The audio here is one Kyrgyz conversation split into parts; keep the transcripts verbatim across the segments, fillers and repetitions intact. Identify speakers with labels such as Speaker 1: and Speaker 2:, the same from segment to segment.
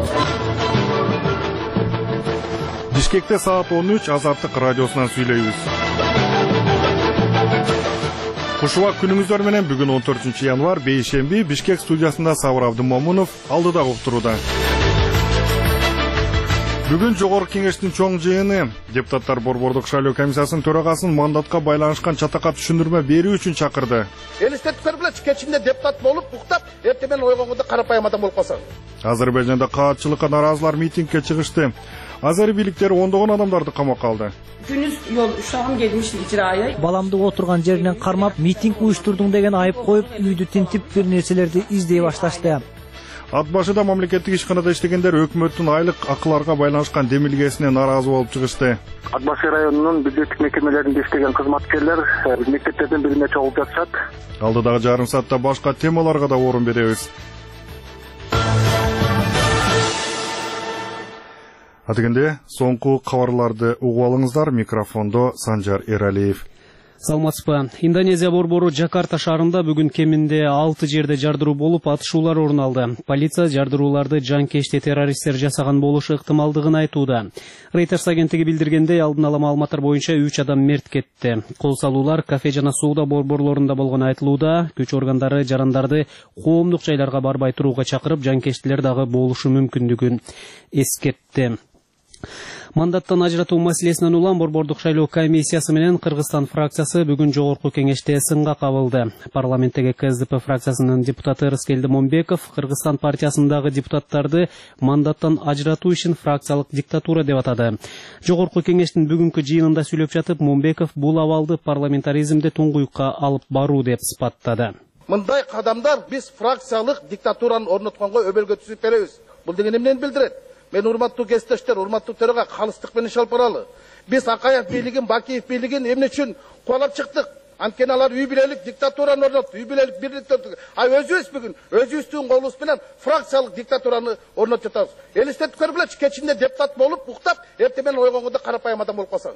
Speaker 1: Бишкекте саат он үч Азаттык радиосунан сүйлөйбүз. Кушубак күнүңүздөр менен бүгүн он төртүнчү январ бейшемби Бишкек студиясында Сабыр Абдымомунов алдыда уктуруда. Бүгүн Жогорку Кеңештин чоң жыйыны депутаттар Борбордук шайлоо комиссиясынын төрагасын мандатка байланышкан чатакка түшүндүрмө берүү үчүн чакырды.
Speaker 2: Элестетиптер биле кечинде депутат болуп, уктап, эртең менен ойгонгондо карапайым адам болуп калсаң.
Speaker 1: Азербайжанда каатчылыкка наразылар митингге чыгышты. Азер бийликтери ондогон адамдарды камакка алды.
Speaker 3: Күнүз жол uşağım gelmiş icraya.
Speaker 4: Баламды отурган жеринен кармап, митинг уюштурдуң деген айып коюп, үйдү тинтип бир нерселерди издей башташты.
Speaker 1: Ат башыда мамлекеттик ишканада иштегендер өкмөттүн айлык акыларга байланышкан демилгесине наразы болуп чыгышты.
Speaker 5: Ат башы районунун бюджеттик мекемелеринде иштеген кызматкерлер мектептерден бирине чогулуп жатышат.
Speaker 1: Алдыдагы жарым саатта башка темаларга да орун беребиз. Атыгенде соңку кабарларды угуп алыңыздар. Микрофондо Санжар Эралиев.
Speaker 6: Саламатсызбы. Индонезия борбору Жакарта шаарында бүгүн кеминде алты жерде жардыруу болуп, атышуулар орун алды. Полиция жардырууларды жанкечти террористтер жасаган болушу ыктымалдыгын айтууда. Reuters агенттиги билдиргендей, алдын ала маалыматтар боюнча үч адам мерт кетти. Кол салуулар кафе жана соода борборлорунда болгону айтылууда. Күч органдары жарандарды коомдук жайларга барбай турууга чакырып, жанкечтилер дагы болушу мүмкүндүгүн эскертти. Мандаттан ажыратуу маселесинен улам Борбордук шайлоо комиссиясы менен Кыргызстан фракциясы бүгүн Жогорку Кеңеште сынга кабылды. Парламенттеги КСДП фракциясынын депутаты Рыскелди Момбеков Кыргызстан партиясындагы депутаттарды мандаттан ажыратуу ишин фракциялык диктатура деп атады. Жогорку Кеңештин бүгүнкү жыйынында сүйлөп жатып, Момбеков бул абалды парламентаризмди туңгуюкка алып баруу деп сыпаттады.
Speaker 2: Мындай кадамдар биз фракциялык диктатураны орнотконго өбөлгө түзүп беребиз. Бул деген эмнени билдирет? Мен урматтуу кесиптештер, урматтуу төрага калыстык менен иши алып баралы. Биз Акаев бийлигин, Бакиев бийлигин эмне үчүн кубалап чыктык? Анткени алар үй билелик диктатураны орнотду, үй билелик бирликти орнотду. А өзүбүз бүгүн өзүбүздүн колубуз менен фракциялык диктатураны орнотуп жатабыз. Элестетиптер биле кечинде депутат болуп, уктап, эртең менен ойгонгондо карапайым адам болуп калсаң.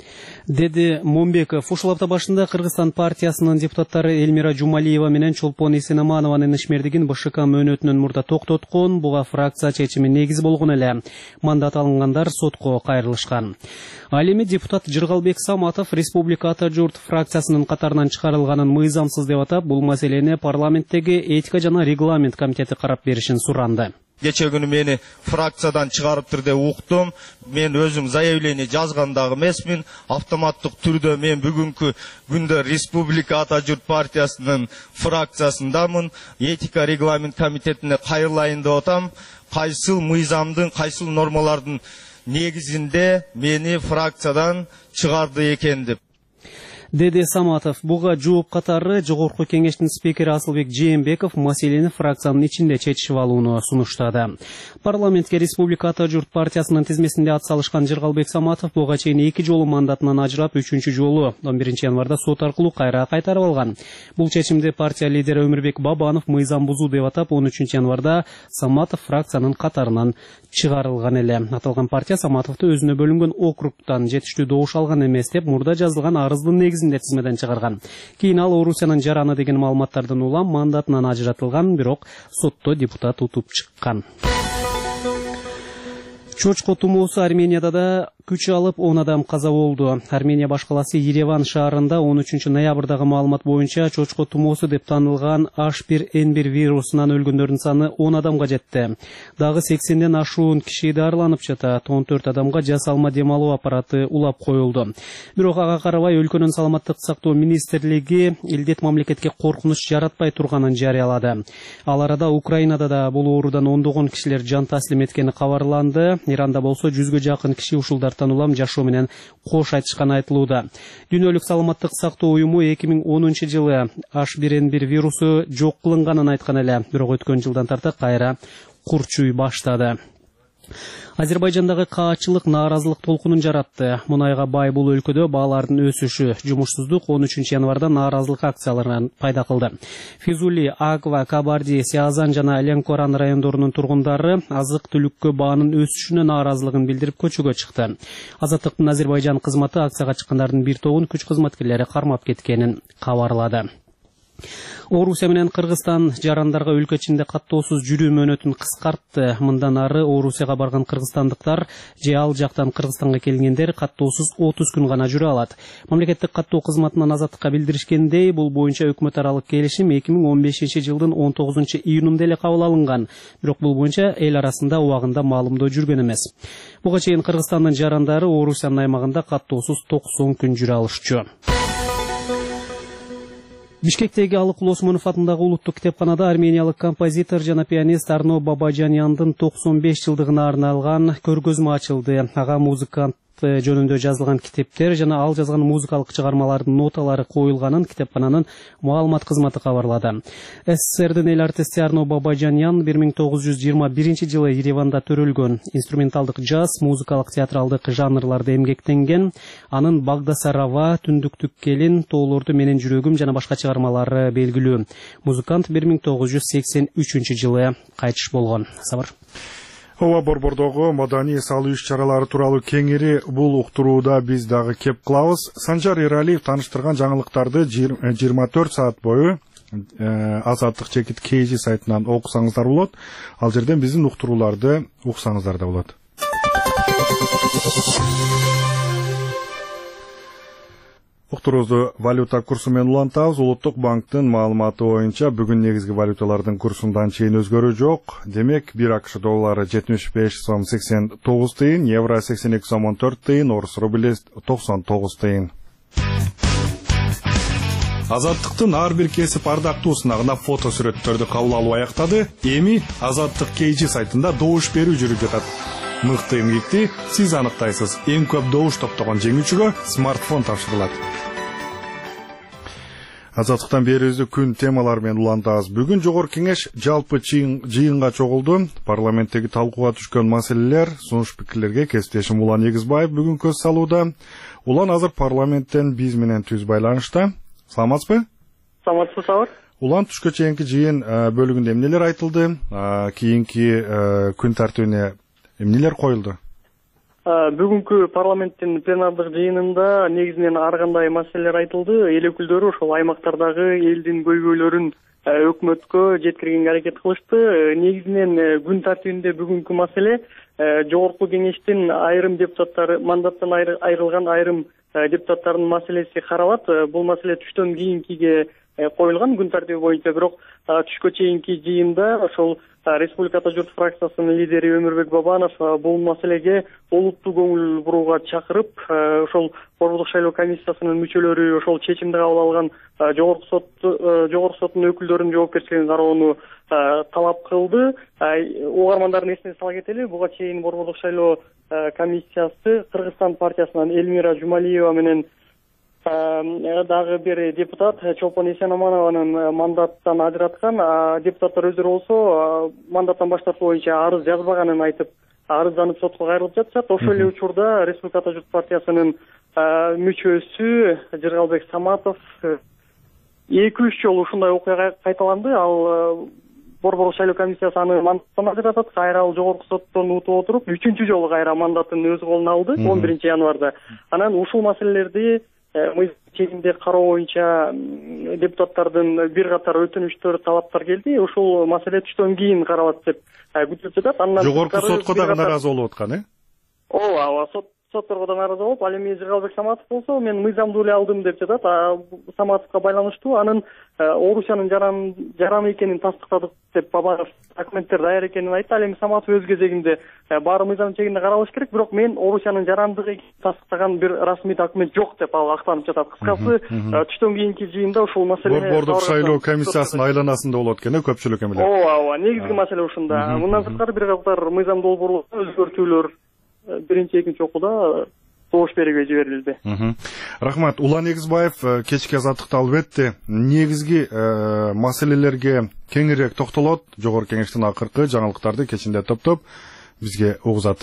Speaker 6: Деди Момбеков. Ушул апта башында Кыргызстан партиясынын депутаттары Эльмира Жумалиева менен Чолпон Эсенаманованын ишмердигин БШК мөөнөтүнөн мурда токтоткон. Буга фракция чечими негиз болгон эле. Мандат алынгандар сотко кайрылышкан. Ал эми депутат Жыргалбек Саматов Республика Ата журт фракциясынын катарынан чыгарылганын мыйзамсыз деп атап, бул маселени парламенттеги этика жана регламент комитети карап беришин суранды.
Speaker 7: Geçe günü beni fraksadan çıkarıptır de uqtum. Men özüm заявление жазган дагы эмесмин. Автоматтык түрдө мен бүгүнкү күндө Республика Ата журт партиясынын фракциясындамын. Этика регламент комитетине кайрылайын деп атам. Кайсыл мыйзамдын, кайсыл нормалардын негизинде мени фракциядан чыгарды экен деп.
Speaker 6: Деди Саматов. Буга жооп катары Жогорку Кеңештин спикери Асылбек Жээнбеков маселени фракциянын ичинде чечишип алууну сунуштады. Парламентке Республика Ата журт партиясынын тизмесинде ат салышкан Жыргалбек Саматов буга чейин эки жолу мандатынан ажырап, үчүнчү жолу он биринчи январда сот аркылуу кайра кайтарып алган. Бул чечимди партия лидери Өмүрбек Бабанов мыйзам бузуу деп атап, он үчүнчү январда Саматов фракциянын катарынан чыгарылган эле. Аталган партия Саматовду өзүнө бөлүнгөн округтан жетиштүү добуш алган эмес деп мурда жазылган арыздын негизинде тизмеден чыгарган. Кийин ал Орусиянын жараны деген маалыматтардан улам мандатынан ажыратылган, бирок сотто депутат утуп чыккан. Чочко тумоосу Арменияда да күч алып он адам каза болду. Армения баш каласы Ереван шаарында он үчүнчү ноябрдагы маалымат боюнча чочко тумоосу деп танылган эйч бир эн бир вирусунан өлгөндөрдүн саны он адамга жетти. Дагы сексенден ашуун киши дарыланып жатат. он төрт адамга жасалма дем алуу аппараты улап коюлду. Бирок ага карабай өлкөнүн саламаттык сактоо министрлиги илдет мамлекетке коркунуч жаратпай турганын жарыялады. Ал арада Украинада да бул оорудан ондогон кишилер жан таслим эткени кабарланды. Иранда болсо жүзгө жакын киши ушулдардан улам жашоо менен кош айтышканы айтылууда. Дүйнөлүк саламаттык сактоо уюму эки миң онунчу жылы эйч бир эн бир вирусу жок кылынганын айткан эле, бирок өткөн жылдан тарта кайра курчуй баштады. Азербайжандагы каатчылык нааразылык толкунун жаратты. Мунайга бай бул өлкөдө баалардын өсүшү, жумушсуздук он үчүнчү январда нааразылык акцияларын пайда кылды. Физули, Аква, Кабарди, Сиазан жана Ленкоран райондорунун тургундары азык түлүккө баанын өсүшүнө нааразылыгын билдирип көчөгө чыкты. Азаттыктын Азербайжан кызматы акцияга чыккандардын бир тобун күч кызматкерлери кармап кеткенин кабарлады. Орусия менен Кыргызстан жарандарга өлкө ичинде каттоосуз жүрүү мөөнөтүн кыскартты. Мындан ары Орусияга барган кыргызстандыктар же ал жактан Кыргызстанга келгендер каттоосуз отуз күн гана жүрө алат. Мамлекеттик каттоо кызматынан Азаттыкка билдиришкендей, бул боюнча өкмөт аралык келишим эки миң он бешинчи жылдын он тогузунчу июнунда эле кабыл алынган. Бирок бул боюнча эл арасында убагында маалымдоо жүргөн эмес. Буга чейин Кыргызстандын жарандары Орусиянын аймагында каттоосуз токсон күн жүрө алышчу. Бишкектеги Алыкул Осмонов атындагы улуттук китепканада армениялык композитор жана пианист Арно Бабажаняндын токсон беш жылдыгына арналган көргөзмө ачылды. Ага музыкант жөнүндө жазылган китептер жана ал жазган музыкалык чыгармалардын ноталары коюлганын китепкананын маалымат кызматы кабарлады. СССРдин эл артисти Арно Бабажанян бир миң тогуз жүз жыйырма биринчи жылы Ереванда төрөлгөн. Инструменталдык джаз, музыкалык театралдык жанрларда эмгектенген. Анын Багдасарава, Түндүктүк келин, Тоолорду менен жүрөгүм жана башка чыгармалары белгилүү. Музыкант бир миң тогуз жүз сексен үчүнчү жылы кайтыш болгон. Сабыр.
Speaker 1: Ооба борбордогу маданий салуу иш-чаралары тууралуу кеңири бул уктурууда биз дагы кеп кылабыз. Санжар Эралиев тааныштырган жаңылыктарды жыйырма төрт саат бою Азаттык чекит кейжи сайтынан окусаңыздар болот. Ал жерден биздин уктурууларды уксаңыздар да болот. Уктуруубузду валюта курсу менен улантабыз. Улуттук банктын маалыматы боюнча бүгүн негизги валюталардын курсундан чейин өзгөрүү жок. Демек, бир АКШ доллары жетимиш беш сом сексен тогуз тыйын, евро сексен эки сом он төрт тыйын, орус рубли токсон тогуз тыйын. Азаттыктын ар бир кесип ардактуусуна гана фото сүрөттөрдү кабыл алуу аяктады. Эми Азаттык кейжи сайтында добуш берүү жүрүп жатат. Мыкты эмгекти сиз аныктайсыз. Эң көп добуш топтогон жеңүүчүгө смартфон тапшырылат. Азаттыктан берүүбүздү күн темалары менен улантабыз. Бүгүн жогорку кеңеш жалпы жыйынга чогулду. Парламенттеги талкууга түшкөн маселелер, сунуш пикирлерге кесиптешим Улан Эгизбаев бүгүн көз салууда. Улан азыр парламенттен биз менен түз байланышта. Саламатсызбы?
Speaker 8: Саламатсыз, Сабыр.
Speaker 1: Улан, түшкө чейинки жыйын бөлүгүндө эмнелер айтылды? Кийинки күн тартибине эмнелер коюлду?
Speaker 8: Бүгүнкү парламенттин пленардык жыйынында негизинен ар кандай маселелер айтылды. Эл өкүлдөрү ошол аймактардагы элдин көйгөйлөрүн өкмөткө жеткиргенге аракет кылышты. Негизинен күн тартибинде бүгүнкү маселе жогорку кеңештин айрым депутаттары, мандаттан айрылган айрым депутаттардын маселеси каралат. Бул маселе түштөн кийинкиге коюлган күн тартиби боюнча, бирок түшкө чейинки жыйында ошол Республика Ата журт фракциясынын лидери Өмүрбек Бабанов бул маселеге олуттуу көңүл бурууга чакырып, ошол борбордук шайлоо комиссиясынын мүчөлөрү ошол чечимди кабыл алган жогорку сот жогорку соттун өкүлдөрүнүн жоопкерчилигин кароону талап кылды. Угармандардын эсине сала кетели, буга чейин борбордук шайлоо комиссиясы Кыргызстан партиясынан Элмира Жумалиева менен дагы бир депутат Чолпон Эсенаманованын мандаттан ажыраткан. Депутаттар өздөрү болсо мандаттан баш тартуу боюнча арыз жазбаганын айтып, арызданып сотко кайрылып жатышат. Ошол эле учурда Республика Ата журт партиясынын мүчөсү Жыргалбек Саматов эки үч жолу ушундай окуя кайталанды. Ал борбордук шайлоо комиссиясы аны мандаттан ажыратат, кайра ал жогорку соттон утуп отуруп, үчүнчү жолу кайра мандатын өз колуна алды он биринчи январда. Анан ушул маселелерди мыйзам чегинде кароо боюнча депутаттардын бир катар өтүнүчтөр, талаптар келди. Ушул маселе түштөн кийин каралат деп күтүлүп жатат.
Speaker 1: Жогорку сотко дагы нааразы болуп аткан, э?
Speaker 8: Ооба, ооба, сот сотторго да нааразы болуп, ал эми Жыргалбек Саматов болсо мен мыйзамдуу эле алдым деп жатат. Саматовго байланыштуу анын Орусиянын жаран жараны экенин тастыктадык деп Бабанов документтер даяр экенин айтты. Ал эми Саматов өз кезегинде баары мыйзам чегинде каралыш керек, бирок мен Орусиянын жарандыгы тастыктаган бир расмий документ жок деп ал актанып жатат. Кыскасы түштөн кийинки жыйында ушул маселе
Speaker 1: борбордук шайлоо комиссиясынын айланасында болот экен, көпчүлүк эмелер.
Speaker 8: Ооба, ооба, негизги маселе ушунда. Мындан сырткары бир катар мыйзам долбоорлор өзгөртүүлөр биринчи экинчи окууда добуш берүүгө жиберилди.
Speaker 1: Рахмат. Улан Эгизбаев кечки Азаттыкта албетте негизги маселелерге кеңирээк токтолот. Жогорку кеңештин акыркы жаңылыктарды кечинде топтоп бизге угузат.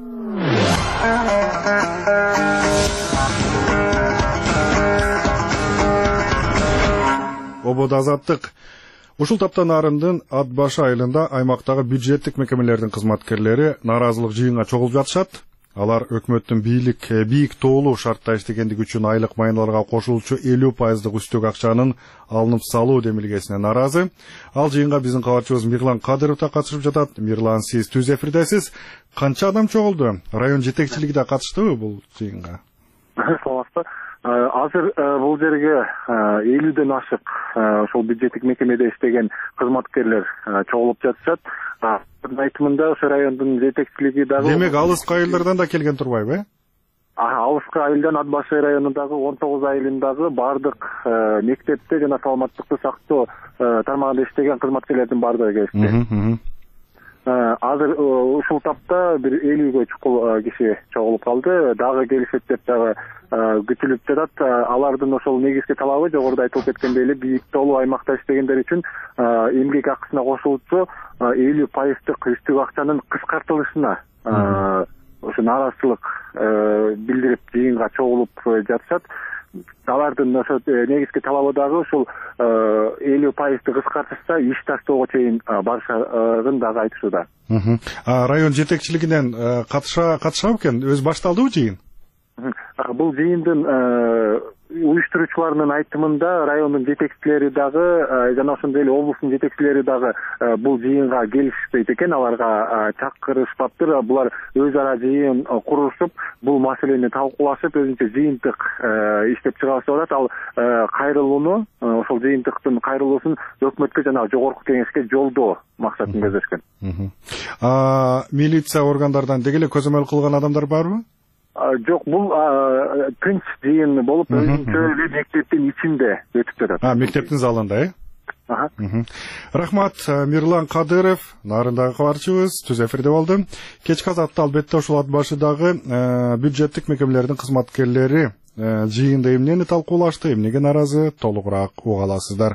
Speaker 1: Ободо Азаттык ушул таптан арындын Ат башы айылында аймактагы бюджеттик мекемелердин кызматкерлери нааразылык жыйынга чогулуп жатышат. алар өкмөттүн бийлик бийик тоолуу шартта иштегендиги үчүн айлык майыналарга кошулчу элүү пайыздык үстөк акчанын алынып салуу демилгесине нааразы. Ал жыйынга биздин кабарчыбыз Мирлан Кадыров да катышып жатат. Мирлан, сиз түз эфирдесиз. Канча адам чогулду? Район жетекчилиги да катыштыбы бул жыйынга?
Speaker 5: Саламатсызбы. Азыр бул жерге элүүдөн ашык ошол бюджеттик мекемеде иштеген кызматкерлер чогулуп жатышат. Айтымында ошо райондун жетекчилиги дагы.
Speaker 1: Демек алыскы айылдардан да келген турбайбы?
Speaker 5: Алыскы айылдан Ат Башай районундагы он тогуз айылындагы бардык мектепте жана саламаттыкты сактоо тармагында иштеген кызматкерлердин бардыгы келишти. Азыр ушул тапта бир элүүгө чукул киши чогулуп калды. Дагы келишет деп дагы күтүлүп жатат. Алардын ошол негизги талабы жогоруда айтылып кеткендей эле бийик тоолуу аймакта иштегендер үчүн эмгек акысына кошулчу элүү пайыздык үстүк акчанын кыскартылышына ошо нааразычылык билдирип жыйынга чогулуп жатышат. Алардын ошо негизги талабы дагы ушул элүү пайызды кыскартышса иш таштоого чейин барышын дагы айтышууда.
Speaker 1: Район жетекчилигинен катыша катышабы экен? Өз башталдыбы жыйын?
Speaker 5: Бул жыйындын уюштуруучуларынын айтымында райондун жетекчилери дагы жана ошондой эле облустун жетекчилери дагы бул жыйынга келишпейт экен, аларга чакырышпаптыр. Булар өз ара жыйын курушуп, бул маселени талкуулашып, өзүнчө жыйынтык иштеп чыгарышып атат. Ал кайрылууну, ошол жыйынтыктын кайрылуусун өкмөткө жана жогорку кеңешке жолдоо максатын көздөшкөн.
Speaker 1: Милиция органдарынан деги эле көзөмөл кылган адамдар барбы?
Speaker 5: Жок, бул тынч жыйын болуп, өзүнчө эле мектептин ичинде өтүп жатат.
Speaker 1: А, мектептин залында, э? Рахмат, Мирлан Кадыров, нарындагы кабарчыбыз, түз эфирде болду. Кечки азатта албетте ушул Ат Башыдагы бюджеттик мекемелердин кызматкерлери жыйында эмнени талкуулашты, эмнеге нааразы, толугураак уга аласыздар.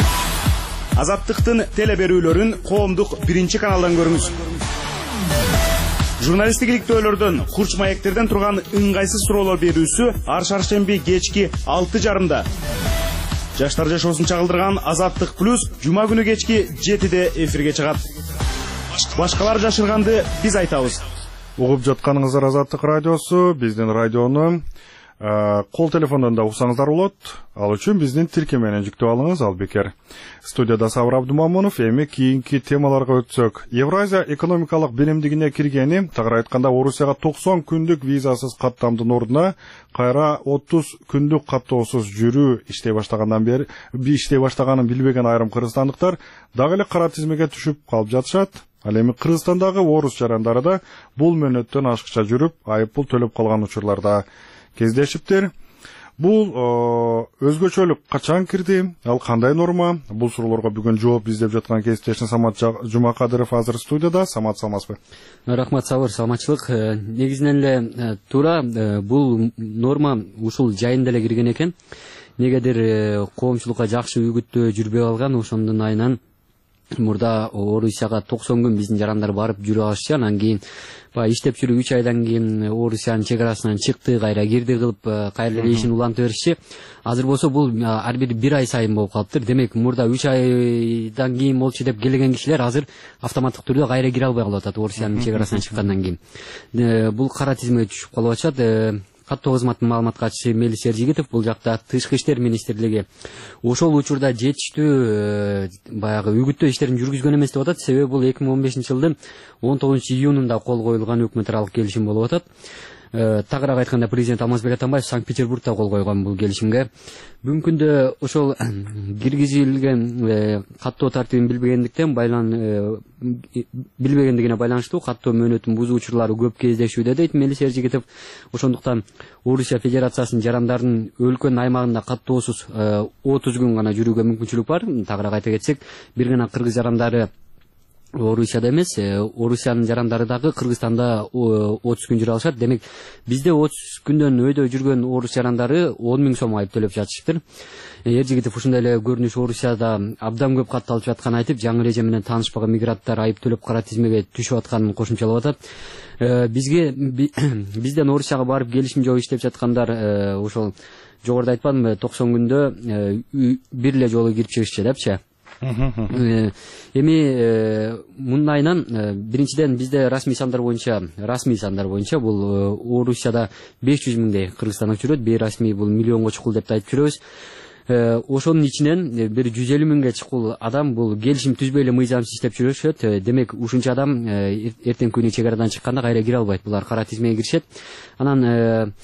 Speaker 9: Азаттыктын теле берүүлөрүн коомдук биринчи каналдан көрүңүз. Журналистик иликтөөлөрдөн, курч маектерден турган ыңгайсыз суроолор берүүсү ар шаршемби кечки алты жарымда. Жаштар жашоосун чагылдырган Азаттык плюс жума күнү кечки жетиде эфирге чыгат. Башкалар жашырганды биз айтабыз.
Speaker 1: Угуп жатканыңыздар Азаттык радиосу, биздин радиону кол телефондон да уксаңыздар болот. Ал үчүн биздин тиркемени жүктөп алыңыз, ал бекер. Студияда Сабыр Абдумамунов, эми кийинки темаларга өтсөк. Евразия экономикалык беремдигине киргени, тагыраак айтканда Орусияга токсон күндүк визасыз каттамдын ордуна кайра отуз күндүк каттоосуз жүрүү иштей баштагандан бери иштей баштаганын билбеген айрым кыргызстандыктар дагы эле кара тизмеге түшүп калып жатышат. Ал эми Кыргызстандагы орус жарандары да бул мөөнөттөн ашыкча жүрүп, айыппул төлөп калган учурларда кездешиптер. Бул өзгөчөлүк качан кирди? Ал кандай норма? Бул суроолорго бүгүн жооп издеп жаткан кесиптешим Самат Жумакадыров азыр студияда. Самат, саламатсызбы?
Speaker 10: Рахмат, Сабыр, саламатчылык. Негизинен эле туура бул норма ушул жайында эле кирген экен. Негедир коомчулукка жакшы үгүттөө жүрбөй калган, ошондун айынан мурда Орусияга токсон күн биздин жарандар барып жүрүп алышчу. Анан кийин баягы иштеп жүрүп үч айдан кийин Орусиянын чек арасынан чыкты, кайра кирди кылып, кайра эле ишин улантып беришчи. Азыр болсо бул ар бир бир ай сайын болуп калыптыр. Демек, мурда үч айдан кийин болчу деп келген кишилер азыр автоматтык түрдө кайра кире албай калып атат Орусиянын чек арасынан чыккандан кийин. Бул кара тизмеге түшүп калып атышат. Каттоо кызматынын маалымат катчысы Мелис Эржигитов бул жакта Тышкы иштер министрлиги ошол учурда жетиштүү баягы үгүттөө иштерин жүргүзгөн эмес деп атат. Себеби бул эки миң он бешинчи жылдын он тогузунчу июнунда кол коюлган өкмөт аралык келишим болуп атат. Тагыраак айтканда президент Алмазбек Атамбаев Санкт-Петербургда кол койгон бул келишимге. Бүгүнкү күндө ошол киргизилген каттоо тартибин билбегендиктен байлан билбегендигине байланыштуу каттоо мөөнөтүн бузуу учурлары көп кездешүүдө дейт Мелис Эржигитов. Ошондуктан Орусия Федерациясынын жарандарынын өлкөнүн аймагында каттоосуз отуз күн гана жүрүүгө мүмкүнчүлүк бар. Тагыраак айта кетсек, бир гана кыргыз жарандары Орусияда эмес, Орусиянын жарандары дагы Кыргызстанда отуз күн жүрө алышат. Демек, бизде отуз күндөн өйдө жүргөн орус жарандары он миң сом айып төлөп жатышыптыр. Эржигитов ушундай эле көрүнүш Орусияда абдан көп катталып жатканын айтып, жаңы эреже менен таанышпаган мигранттар айып төлөп кара тизмеге түшүп атканын кошумчалап атат. Бизге бизден Орусияга барып келишим жок иштеп жаткандар ошол жогоруда айтпадымбы, токсон күндө бир эле жолу кирип чыгышчу депчи. Эми мындайынан биринчиден бизде расмий сандар боюнча расмий сандар боюнча бул Орусияда беш жүз миңдей кыргызстандык жүрөт, бейрасмий бул миллионго чукул деп айтып жүрөбүз. Ошонун ичинен бир жүз элүү миңге чукул адам бул келишим түзбөй эле мыйзамсыз иштеп жүрүшөт. Демек ушунча адам эртең күнү чек арадан чыкканда кайра кире албайт. Булар кара тизмеге киришет. Анан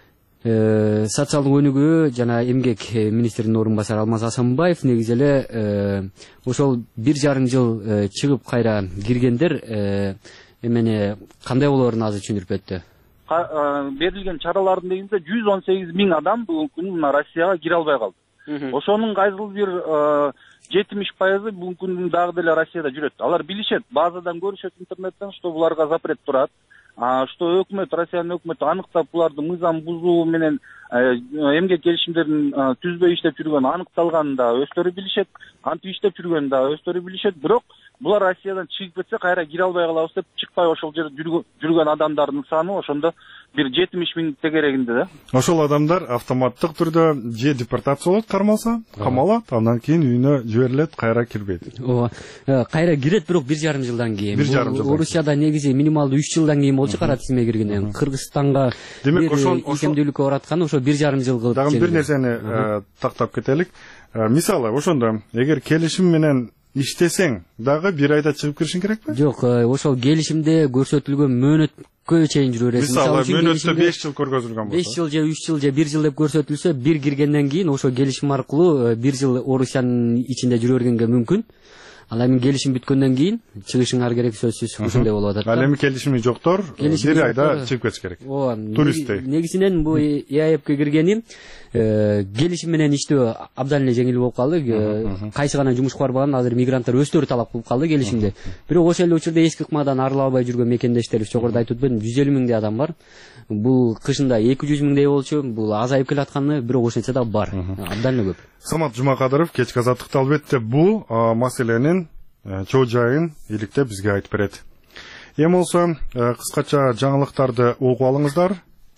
Speaker 10: социалдык өнүгүү жана эмгек министринин орун басары Алмаз Асанбаев негизи эле ошол бир жарым жыл чыгып кайра киргендер эмени кандай болоорун азыр түшүндүрүп өттү.
Speaker 11: Берилген чаралардын негизинде жүз он сегиз миң адам бүгүнкү күнү Россияга кире албай калды. Ошонун кайсыл бир жетимиш пайызы бүгүнкү күнү дагы деле Россияда жүрөт. Алар билишет, базадан көрүшөт интернеттен, что буларга запрет турат. Что өкмөт, Россиянын өкмөтү аныктап буларды мыйзам бузуу менен эмгек келишимдерин түзбөй иштеп жүргөнү аныкталганын да өздөрү билишет, кантип иштеп жүргөнүн да өздөрү билишет. Бирок булар Россиядан чыгып кетсе кайра кире албай калабыз деп чыкпай ошол жерде жүргөн адамдардын саны ошондо бир жетимиш миң тегерегинде да.
Speaker 1: Ошол адамдар автоматтык түрдө же депортация болот, кармалса, камалат, андан кийин үйүнө жиберилет, кайра кирбейт.
Speaker 10: Ооба. Кайра кирет, бирок бир жарым жылдан кийин.
Speaker 1: бир жарым жылдан.
Speaker 10: Орусияда негизи минималдуу үч жылдан кийин болчу кара тизмеге киргенден. Кыргызстанга демек ошол икемдүүлүккө бараткан ошо бир жарым жыл кылып.
Speaker 1: Дагы бир нерсени тактап кетелик. Мисалы, ошондо эгер келишим менен иштесең дагы бир айда чыгып киришиң керекпи?
Speaker 10: Жок, ошол келишимде көрсөтүлгөн мөөнөткө чейин жүрө бересиң.
Speaker 1: Мисалы, мөөнөттө беш жыл көргөзүлгөн болсо.
Speaker 10: беш жыл же үч жыл же бир жыл деп көрсөтүлсө, бир киргенден кийин ошол келишим аркылуу бир жыл Орусиянын ичинде жүрө бергенге мүмкүн. Ал эми келишим бүткөндөн кийин чыгышыңар керек, сөзсүз ушундай болуп атат.
Speaker 1: Ал эми келишими жоктор бир айда чыгып кетиш керек.
Speaker 10: Ооба.
Speaker 1: Туристтей.
Speaker 10: Негизинен бул ЕАЭПке киргени келишим менен иштөө абдан эле жеңил болуп калды. Кайсы гана жумушка барбаган азыр мигранттар өздөрү талап кылып калды келишимде. Бирок ошол эле учурда эски ыкмадан арыла албай жүргөн мекендештерибиз жогоруда айтып өтпөдүм, жүз элүү миңдей адам бар. Бул кышында эки жүз миңдей болчу, бул азайып келатканы, бирок ошентсе да бар. Абдан эле көп.
Speaker 1: Самат Жумакадыров кечки азаттыкта албетте бул маселенин чоо жайын иликтеп бизге айтып берет. Эми болсо кыскача жаңылыктарды угуп алыңыздар.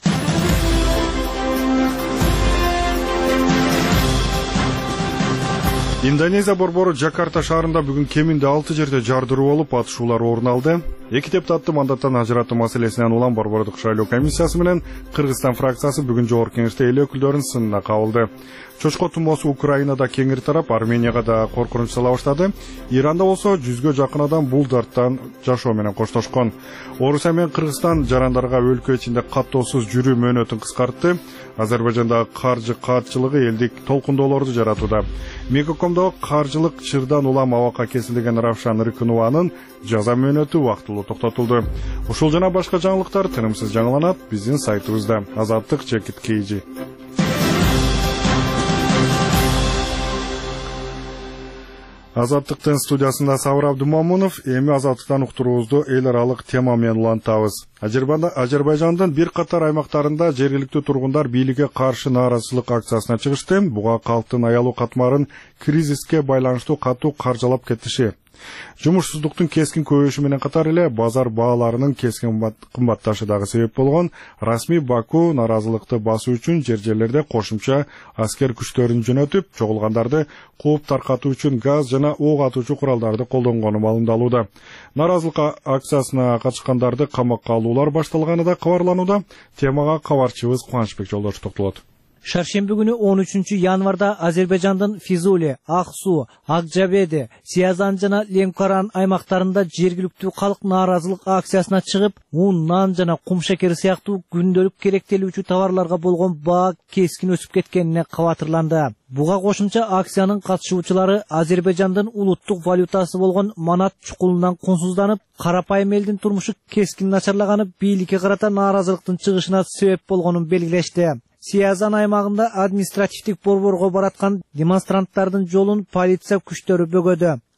Speaker 1: Индонезия борбору Жакарта шаарында бүгүн кеминде алты жерде жардыруу болуп, атышуулар орун алды. Эки депутатты мандаттан ажыратуу маселесинен улам борбордук шайлоо комиссиясы менен Кыргызстан фракциясы бүгүн жогорку кеңеште эл өкүлдөрүнүн сынына кабылды. Чочко тумоосу Украинада кеңири тарап, Арменияга да коркунуч сала баштады. Иранда болсо жүзгө жакын адам бул дарттан жашоо менен коштошкон. Орусия менен Кыргызстан жарандарга өлкө ичинде каттоосуз жүрүү мөөнөтүн кыскартты. Азербайжандагы каржы каатчылыгы элдик толкундоолорду жаратууда. Мегакомдогу каржылык чырдан улам абакка кесилген Равшан Рыкынованын жаза мөөнөтү убактылуу токтотулду. Ушул жана башка жаңылыктар тынымсыз жаңыланат биздин сайтыбызда. Азаттык чекит кейжи. Азаттыктын студиясында Сабыр Абдумамунов, эми азаттыктан уктуруубузду эл аралык тема менен улантабыз. Азербайжандын бир катар аймактарында жергиликтүү тургундар бийликке каршы нааразычылык акциясына чыгышты. Буга калктын аялуу катмарын кризиске байланыштуу катуу каржалап кетиши. Жумушсуздуктун кескин көбөйүшү менен катар эле базар бааларынын кескин кымбатташы дагы себеп болгон. Расмий Баку нааразылыкты басуу үчүн жер-жерлерде кошумча аскер күчтөрүн жөнөтүп, чогулгандарды кууп таркатуу үчүн газ жана ок атуучу куралдарды колдонгону маалымдалууда. Нааразылык акциясына катышкандарды камакка алуулар башталганы да кабарланууда. Темага кабарчыбыз Кубанычбек Жолдошов токтолот.
Speaker 4: Шаршемби күнү он үчүнчү январда Азербайжандын Физули, Аксу, Акжабеде, Сиязан жана Ленкоран аймактарында жергиликтүү калк нааразылык акциясына чыгып, un, нан жана кум шекери сыяктуу күндөлүк керектелүүчү товарларга болгон баа кескин өсүп кеткенине кабатырланды. Буга кошумча акциянын катышуучулары Азербайжандын улуттук валютасы болгон манат чукулунан кунсузданып, карапайым элдин турмушу кескин начарлаганы бийликке карата нааразылыктын чыгышына себеп болгонун белгилешти. Сиязан аймагында административдик борборго бараткан демонстранттардын жолун полиция күчтөрү бөгөдү.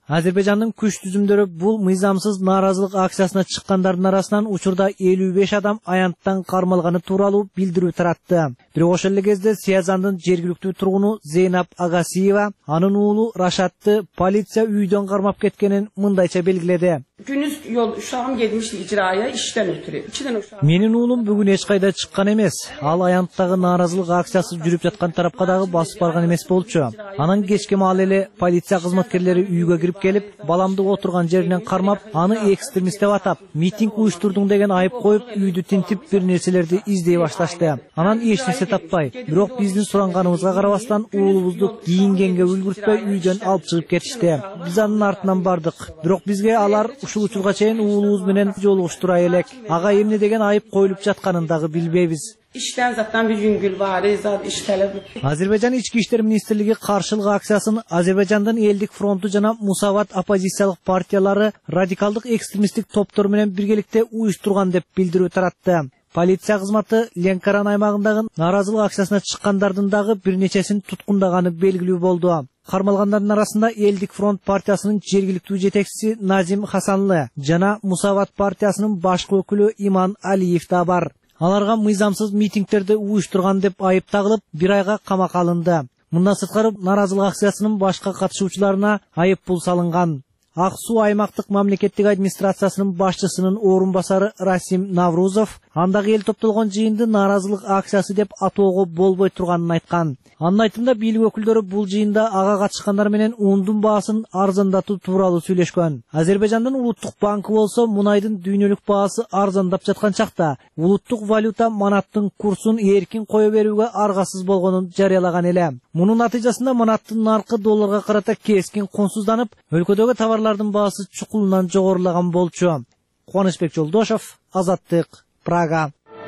Speaker 4: Азербайжандын күч түзүмдөрү бул мыйзамсыз нааразылык акциясына чыккандардын арасынан учурда элүү беш адам аянттан кармалганы тууралуу билдирүү таратты. Бирок ошол эле кезде Сиязандын жергиликтүү тургуну Зейнап Агасиева анын уулу Рашатты полиция үйдөн кармап кеткенин мындайча белгиледи.
Speaker 3: Gündüz yol uşağım gelmişti icraya işten ötürü. İçiden uşağım.
Speaker 4: Менин уулум бүгүн эч кайда чыккан эмес. Ал аянттагы нааразылык акциясы жүрүп жаткан тарапка дагы басып барган эмес болчу. Анан кечке маал эле полиция кызматкерлери үйгө кирип келип, баламды отурган жеринен кармап, аны экстремист деп атап, митинг уюштурдуң деген айып коюп, үйдү тинтип бир нерселерди издей башташты. Анан эч нерсе таппай, бирок биздин суранганыбызга карабастан уулубузду кийингенге үлгүртпөй үйдөн алып чыгып кетишти. Биз анын артынан бардык. Бирок бизге алар ушул учурга чейин уулубуз менен жолугуштура элек. Ага эмне деген айып коюлуп жатканын дагы билбейбиз.
Speaker 3: İşten zaten bir yüngül var, zat iş talebi.
Speaker 4: Азербайжан ички иштер министрлиги каршылык акциясын Азербайжандын элдик фронту жана Мусават оппозициялык партиялары радикалдык экстремисттик топтор менен биргеликте уюштурган деп билдирүү таратты. Полиция кызматы Ленкоран аймагындагы нааразылык акциясына чыккандардын дагы бир нечесин туткундаганы белгилүү болду. Кармалгандардын арасында Элдик фронт партиясынын жергиликтүү жетекчиси Назим Хасанлы жана Мусават партиясынын башкы өкүлү Иман Алиев да бар. Аларга мыйзамсыз митингтерди уюштурган деп айып тагылып, бир айга камакка алынды. Мындан сырткары нааразылык акциясынын башка катышуучуларына айып пул салынган. Ак Суу аймактык мамлекеттик администрациясынын башчысынын орун басары Расим Наврузов андагы эл топтолгон жыйынды нааразылык акциясы деп атоого болбой турганын айткан. Анын айтымында бийлик өкүлдөрү бул жыйында ага катышкандар менен ундун баасын арзандатуу тууралуу сүйлөшкөн. Азербайжандын улуттук банкы болсо мунайдын дүйнөлүк баасы арзандап жаткан чакта улуттук валюта манаттын курсун эркин кое берүүгө аргасыз болгонун жарыялаган эле. Мунун натыйжасында манаттын наркы долларга карата кескин консузданып, өлкөдөгү товарлардын баасы чукулунан жогорулаган болчу. Кубанычбек Жолдошов, Азаттык, Прага.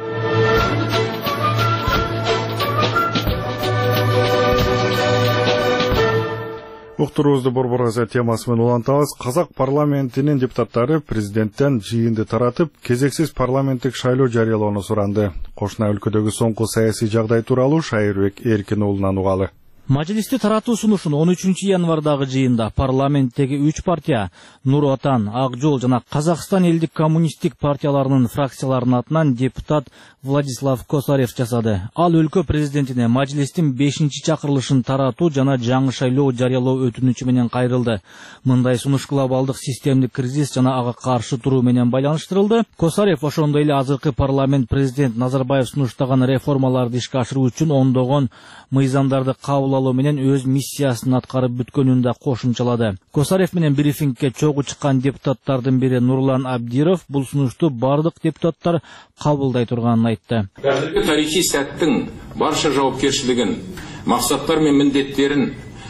Speaker 1: Уктуруубузду Борбор газет темасы менен улантабыз. Казак парламентинин депутаттары президенттен жыйынды таратып, кезексиз парламенттик шайлоо жарыялоону суранды. Кошуна өлкөдөгү соңку саясий жагдай тууралуу Шайырбек Эркин уулунан угалы.
Speaker 12: Majlisти таратуу сунушун он үчүнчү январдагы жыйында парламенттеги үч партия Нур Отан, Ак Жол жана Казакстан элдик коммунисттик партияларынын фракцияларынын атынан депутат Владислав Косарев жасады. Ал өлкө президентине Majлистин бешинчи чакырылышын таратуу жана жаңы шайлоо жарыялоо өтүнүчү менен кайрылды. Мындай сунуш глобалдык системдик кризис жана ага каршы туруу менен байланыштырылды. Косарев ошондой эле азыркы парламент президент Назарбаев сунуштаган реформаларды ишке ашыруу үчүн ондогон мыйзамдарды кабыл алуу менен өз миссиясын аткарып бүткөнүн да кошумчалады. Косарев менен брифингке чогуу чыккан депутаттардын бири Нурлан Абдиров бул сунушту бардык депутаттар кабылдай турганын айтты.
Speaker 13: Қазіргі тарихи сәттің барша жауапкершілігін, мақсаттар мен міндеттерін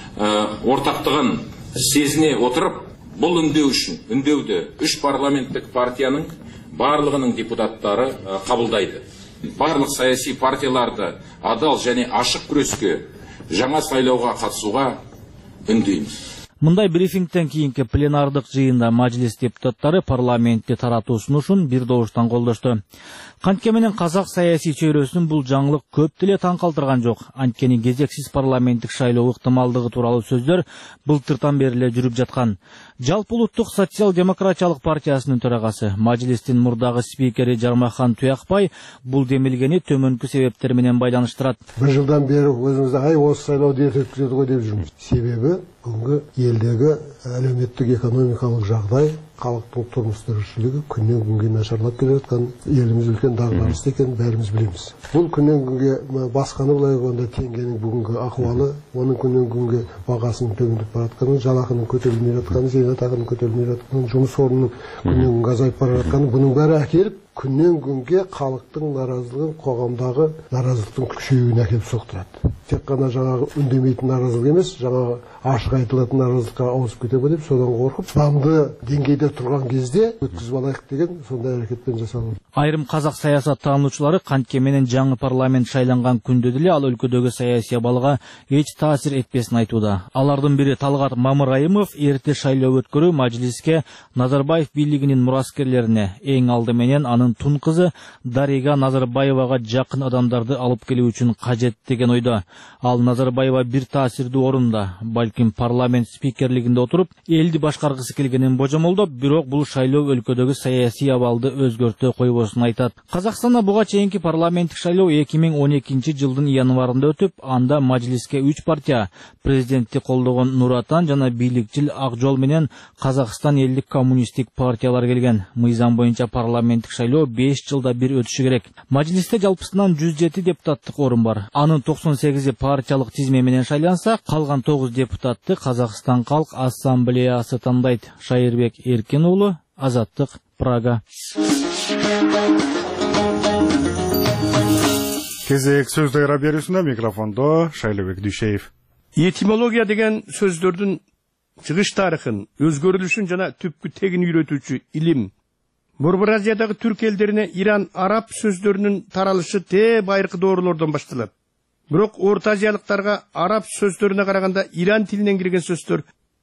Speaker 13: ортақтығын сезіне отырып, бұл үндеу үшін үндеуді үш парламенттік партияның барлығының депутаттары қабылдайды. Барлық саяси партияларды адал және ашық күреске, жаңа сайлауға қатысуға үндейміз.
Speaker 12: Мындай брифингтен кийинки пленардык жыйында Majlis депутаттары парламентте таратуу сунушун бир добуштан колдошту. Кантке менен казак саясий чөйрөсүнүн бул жаңылык көп деле таң калтырган жок. Анткени кезексиз парламенттик шайлоо ыктымалдыгы тууралуу сөздөр былтыртан бери эле жүрүп жаткан. Жалпы улуттук социал-демократиялык партиясынын төрагасы, Majлистин мурдагы спикери Жармахан Туякбай бул демилгени төмөнкү себептер менен байланыштырат.
Speaker 14: Бир жылдан бери өзүңүздө ай осы сайлоо дейт өткүзөт го деп жүрмүз. Себеби бүгүнкү элдеги әлеуметтик экономикалык жагдай, халыктын турмуш тиричилиги күнөн күнгө начарлап келе жаткан, элибиз үлкен дагдарыста экенин баарыбыз билебиз. Бул күнөн күнгө басканы былай айтканда теңгенин бүгүнкү акыбалы, анын күнөн күнгө багасынын төмөндөп баратканы, жалакынын көтөрүлмөй жатканы, зейнетакынын көтөрүлмөй жатканы, жумуш орнунун күнөн күнгө азайып бара жатканы, бунун баары акелип күнөн күнгө халыктын наразылыгын, коомдогу наразылыктын күчөйүүнө акелип соктурат. Тек гана жанагы үндемейтин наразылык эмес, жанагы ашык айтылатын наразылыкка ауысып кетеби деп содан коркуп, бамды деңгейде жерде турган кезде өткүзүп алайык деген сондай аракетпен жасалган.
Speaker 12: Айрым казак саясат таануучулары кантке менен жаңы парламент шайланган күндө деле ал өлкөдөгү саясий абалга эч таасир этпесин айтууда. Алардын бири Талгат Мамырайымов эрте шайлоо өткөрүү Мажлиске Назарбаев бийлигинин мураскерлерине, эң алды менен анын тун кызы Дарига Назарбаевага жакын адамдарды алып келүү үчүн кажет деген ойдо. Ал Назарбаева бир таасирдүү орунда, балким парламент спикерлигинде отуруп, элди башкаргысы келгенин божомолдоп, бирок бул шайлоо өлкөдөгү саясий абалды өзгөртө койбосун айтат. Казакстанда буга чейинки парламенттик шайлоо эки миң он экинчи жылдын январында өтүп, анда Мажлиске үч партия, президентти колдогон Нур Отан жана бийликчил Ак жол менен Казакстан элдик коммунисттик партиялар келген. Мыйзам боюнча парламенттик шайлоо беш жылда бир өтүшү керек. Мажлисте жалпысынан жүз жети депутаттык орун бар. Анын токсон сегизи партиялык тизме менен шайланса, калган тогуз депутатты Казакстан Калк Ассамблеясы тандайт. Шайырбек Эркин уулу, Азаттык, Прага.
Speaker 1: Кезек сөз дайра берүүсүндө микрофондо Шайлообек Дүйшеев.
Speaker 15: Этимология деген сөздөрдүн чыгыш тарыхын, өзгөрүлүшүн жана түпкү тегин үйрөтүүчү илим. Борбор Азиядагы түрк элдерине Иран араб сөздөрүнүн таралышы те байыркы доорулордон башталат. Бирок Орто Азиялыктарга араб сөздөрүнө караганда Иран тилинен кирген сөздөр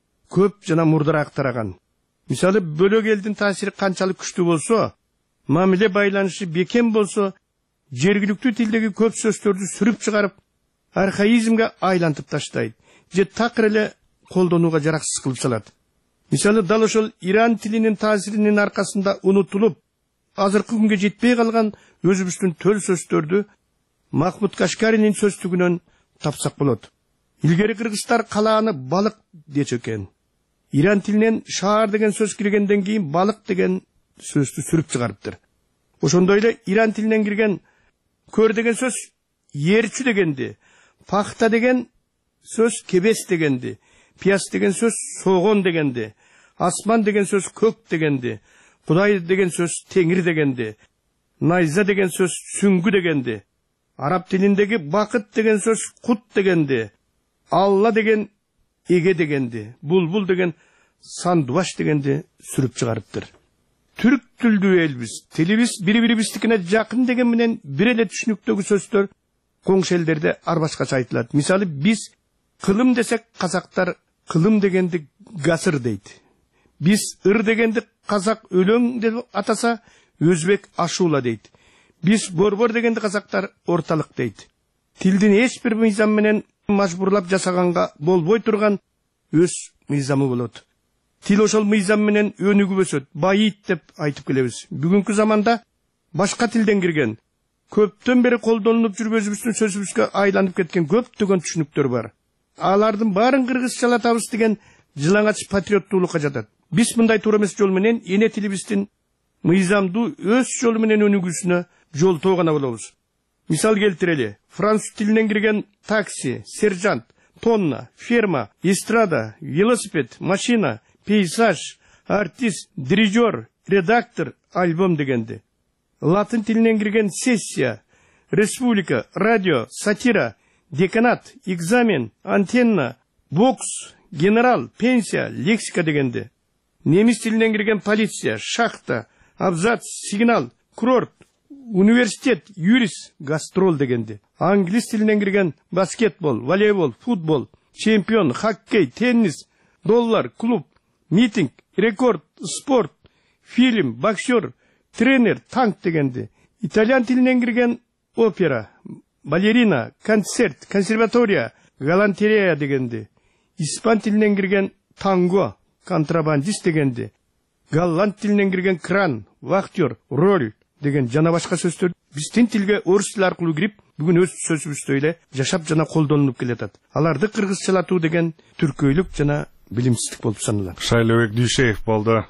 Speaker 15: көп жана мурдараак тараган. Мисалы, бөлөк элдин таасири канчалык күчтүү болсо, мамиле байланышы бекем болсо, жергиликтүү тилдеги көп сөздөрдү сүрүп чыгарып, архаизмге айлантып таштайт, же такыр эле колдонууга жараксыз кылып салат. Мисалы, дал ошол Иран тилинин таасиринин аркасында унутулуп, азыркы күнгө жетпей калган өзүбүздүн төл сөздөрдү Махмуд Кашкаринин сөздүгүнөн тапсак болот. Илгери кыргыздар калааны балык дечү экен. Иран тилинен шаар деген сөз киргенден кийин балык деген сөздү сүрүп чыгарыптыр. Ошондой эле Иран тилинен кирген көр деген сөз ерчү дегенди, пахта деген сөз кебес дегенди, пияз деген сөз согон дегенди, асман деген сөз көк дегенди, Кудай деген сөз теңир дегенди, найза деген сөз сүңгү дегенди, араб тилиндеги бакыт деген сөз кут дегенди, Алла деген эге дегенди, булбул деген сандубаш дегенди сүрүп чыгарыптыр. Түрк тилдүү элбиз, тилибиз бири-бирибиздикине жакын деген менен бир эле түшүнүктөгү сөздөр коңшу элдерде ар башкача айтылат. Мисалы, биз кылым десек, казактар кылым дегенди гасыр дейт. Биз ыр дегенди казак өлөң деп атаса, өзбек ашула дейт. Биз борбор дегенди казактар орталык дейт. Тилдин эч бир мыйзам менен мажбурлап жасаганга болбой турган өз мыйзамы болот. Тил ошол мыйзам менен өнүгүп өсөт, байыйт деп айтып келебиз. Бүгүнкү заманда башка тилден кирген, көптөн бери колдонулуп жүрүп өзүбүздүн сөзүбүзгө айланып кеткен көптөгөн түшүнүктөр бар. Алардын баарын кыргызчалатабыз деген жылаңач патриоттуулукка жатат. Биз мындай туура эмес жол менен эне тилибиздин мыйзамдуу өз жолу менен өнүгүүсүнө жол тоогана болобуз. Мисал келтирели, француз тилинен кирген такси, сержант, тонна, ферма, эстрада, велосипед, машина, пейзаж, артист, дирижер, редактор, альбом дегенди. Латын тилинен кирген сессия, республика, радио, сатира, деканат, экзамен, антенна, бокс, генерал, пенсия, лексика дегенди. Немис тилинен кирген полиция, шахта, абзац, сигнал, курорт, университет, юрист, гастрол дегенди. Англис тилинен кирген баскетбол, волейбол, футбол, чемпион, хоккей, теннис, доллар, клуб, митинг, рекорд, спорт, фильм, боксер, тренер, танк дегенди. Итальян тилинен кирген опера, балерина, концерт, консерватория, галантерея дегенди. Испан тилинен кирген танго, контрабандист дегенди. Голланд тилинен кирген кран, вахтер, роль деген жана башка сөздөр биздин тилге орус тили аркылуу кирип, бүгүн өз сөзүбүздө эле жашап жана колдонулуп келатат. Аларды кыргызчалатуу деген түркөйлүк жана билимсиздик болуп саналат.
Speaker 1: Шайлообек Дүйшеев болду.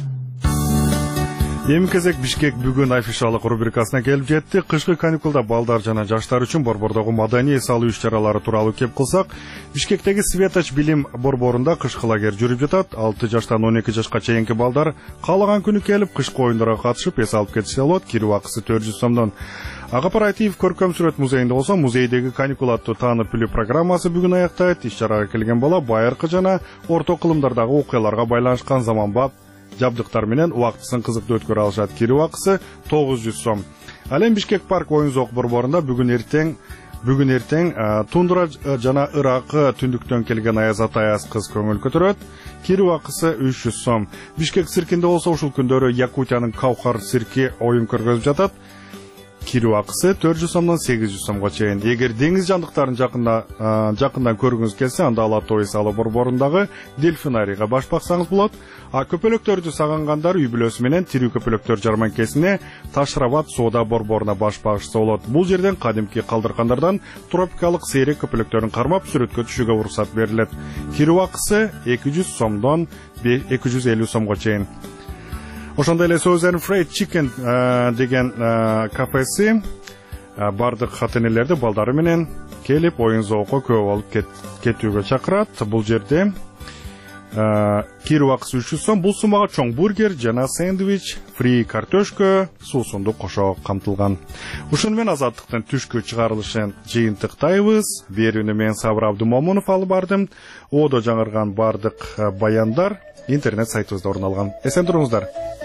Speaker 1: Эми кезек Бишкек бүгүн афишалык рубрикасына келип жетти. Кышкы каникулда балдар жана жаштар үчүн борбордогу маданий салуу иш-чаралары тууралуу кеп кылсак, Бишкектеги Светоч билим борборунда кышкы лагерь жүрүп жатат. алты жаштан он эки жашка чейинки балдар каалаган күнү келип кышкы оюндарга катышып эс алып кетише алат. Кирүү акысы төрт жүз сомдон. Агапаратив көркөм сүрөт музейинде болсо, музейдеги каникул аттуу таанып билүү программасы бүгүн аяктайт. Иш-чарага келген бала байыркы жана орто кылымдардагы окуяларга байланышкан заманбап жабдыктар менен убактысын кызыктуу өткөрө алышат. Кирүү акысы тогуз жүз сом. Ал эми Бишкек парк оюн зоок борборунда бүгүн эртең Бүгүн эртең тундра жана ыракы түндүктөн келген аяз ата аяз кыз көңүл көтөрөт. Кирүү акысы үч жүз сом. Бишкек циркинде болсо ушул күндөрү Якутиянын Каухар цирки оюн көргөзүп жатат. Кирүү акысы төрт жүз сомдон сегиз жүз сомго чейин. Эгер деңиз жандыктарын жакында жакындан көргүңүз келсе, анда Алатоо Салы борборундагы дельфинарийга баш баксаңыз болот. А көпөлөктөрдү сагынгандар үй бүлөсү менен тирүү көпөлөктөр жарманкесине Ташрабат соода борборуна баш багышса болот. Бул жерден кадимки калдыркандардан тропикалык сейрек көпөлөктөрүн кармап сүрөткө түшүүгө уруксат берилет. Кирүү акысы эки жүз сомдон эки жүз элүү сомго чейин. Ошондой эле Southern Fried Chicken деген кафеси бардык хатенелерди балдары менен келип оюн зоокко көп болуп кетүүгө чакырат. Бул жерде кирүү акысы үч жүз сом. Бул суммага чоң бургер жана сэндвич, фри картошка, суусунду кошо камтылган. Ушуну менен азаттыктын түшкү чыгарылышын жыйынтыктайбыз. Берүүнү мен Сабыр Абдумомунов алып бардым. Одо жаңырган бардык баяндар интернет сайтыбызда орун алган. Эсен туруңуздар.